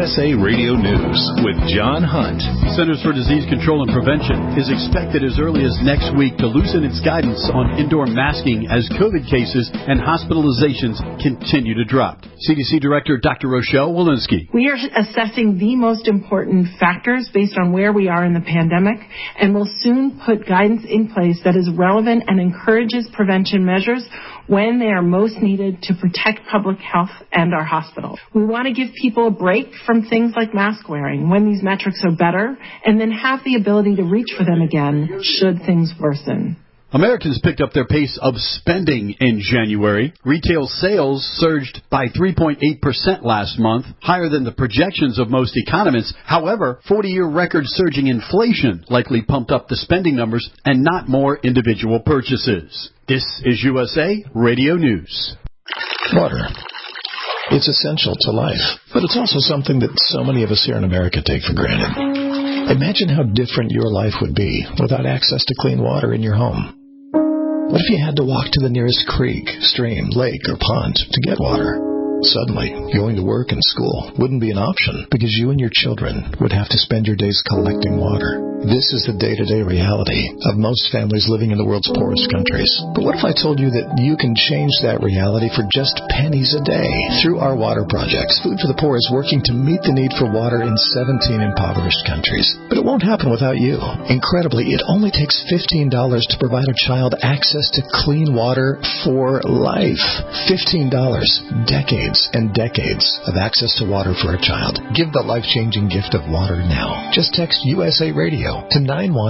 USA Radio News with John Hunt. Centers for Disease Control and Prevention is expected as early as next week to loosen its guidance on indoor masking as COVID cases and hospitalizations continue to drop. CDC Director Dr. Rochelle Walensky. We are assessing the most important factors based on where we are in the pandemic, and will soon put guidance in place that is relevant and encourages prevention measures when they are most needed to protect public health and our hospitals. We want to give people a break from things like mask wearing when these metrics are better, and then have the ability to reach for them again should things worsen. Americans picked up their pace of spending in January. Retail sales surged by 3.8% last month, higher than the projections of most economists. However, 40-year record-surging inflation likely pumped up the spending numbers and not more individual purchases. This is USA Radio News. Water. It's essential to life, but it's also something that so many of us here in America take for granted. Imagine how different your life would be without access to clean water in your home. What if you had to walk to the nearest creek, stream, lake, or pond to get water? Suddenly, going to work and school wouldn't be an option because you and your children would have to spend your days collecting water. This is the day-to-day reality of most families living in the world's poorest countries. But what if I told you that you can change that reality for just pennies a day? Through our water projects, Food for the Poor is working to meet the need for water in 17 impoverished countries. But it won't happen without you. Incredibly, it only takes $15 to provide a child access to clean water for life. $15. Decades and decades of access to water for a child. Give the life-changing gift of water now. Just text USA Radio to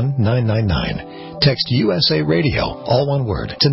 91999. Text USA Radio, all one word, to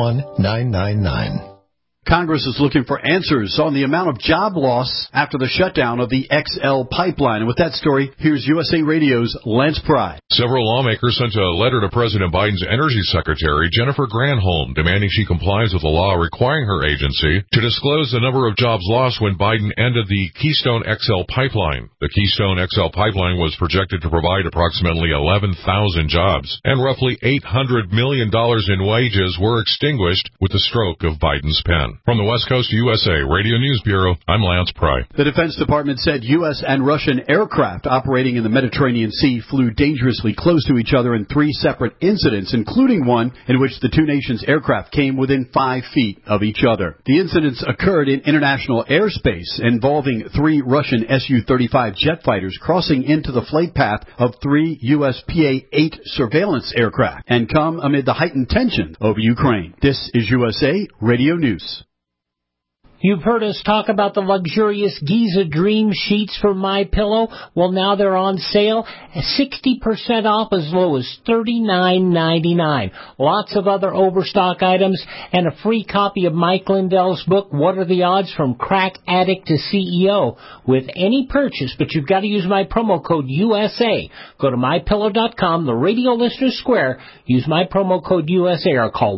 91999. Congress is looking for answers on the amount of job loss after the shutdown of the XL pipeline. And with that story, here's USA Radio's Lance Pry. Several lawmakers sent a letter to President Biden's Energy Secretary, Jennifer Granholm, demanding she complies with a law requiring her agency to disclose the number of jobs lost when Biden ended the Keystone XL pipeline. The Keystone XL pipeline was projected to provide approximately 11,000 jobs, and roughly $800 million in wages were extinguished with the stroke of Biden's pen. From the West Coast USA Radio News Bureau, I'm Lance Pry. The Defense Department said U.S. and Russian aircraft operating in the Mediterranean Sea flew dangerously close to each other in 3 separate incidents, including one in which the two nations' aircraft came within 5 feet of each other. The incidents occurred in international airspace involving 3 Russian Su-35 jet fighters crossing into the flight path of 3 U.S. Pa-8 surveillance aircraft and come amid the heightened tension over Ukraine. This is USA Radio News. You've heard us talk about the luxurious Giza Dream sheets from MyPillow. Well, now they're on sale, 60% off as low as $39.99. Lots of other overstock items and a free copy of Mike Lindell's book, What Are the Odds from Crack Addict to CEO, with any purchase, but you've got to use my promo code USA. Go to MyPillow.com, the Radio Listeners Square, use my promo code USA, or call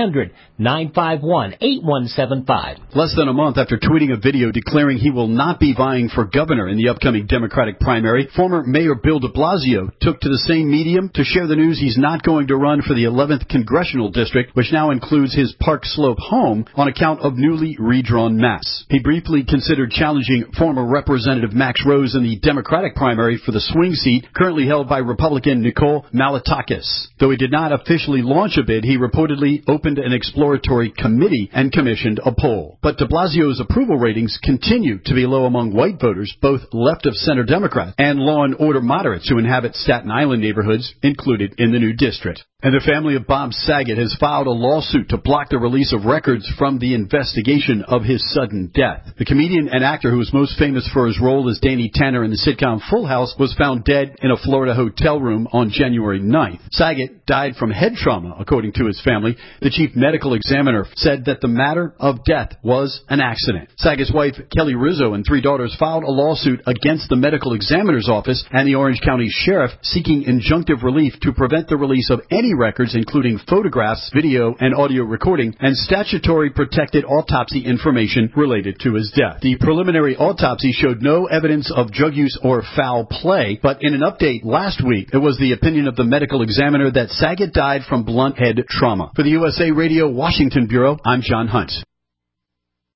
1-800-951-8175. Less than a month after tweeting a video declaring he will not be vying for governor in the upcoming Democratic primary, former Mayor Bill de Blasio took to the same medium to share the news he's not going to run for the 11th Congressional District, which now includes his Park Slope home, on account of newly redrawn maps. He briefly considered challenging former Representative Max Rose in the Democratic primary for the swing seat currently held by Republican Nicole Malliotakis. Though he did not officially launch a bid, he reportedly opened an exploratory committee and commissioned a poll. But de Blasio's approval ratings continue to be low among white voters, both left-of-center Democrats and law and order moderates who inhabit Staten Island neighborhoods included in the new district. And the family of Bob Saget has filed a lawsuit to block the release of records from the investigation of his sudden death. The comedian and actor who is most famous for his role as Danny Tanner in the sitcom Full House was found dead in a Florida hotel room on January 9th. Saget died from head trauma, according to his family. The chief medical examiner said that the matter of death was an accident. Saget's wife, Kelly Rizzo, and 3 daughters filed a lawsuit against the medical examiner's office and the Orange County Sheriff, seeking injunctive relief to prevent the release of any records, including photographs, video, and audio recording, and statutory protected autopsy information related to his death. The preliminary autopsy showed no evidence of drug use or foul play, but in an update last week, it was the opinion of the medical examiner that Saget died from blunt head trauma. For the USA Radio Washington Bureau, I'm John Hunt.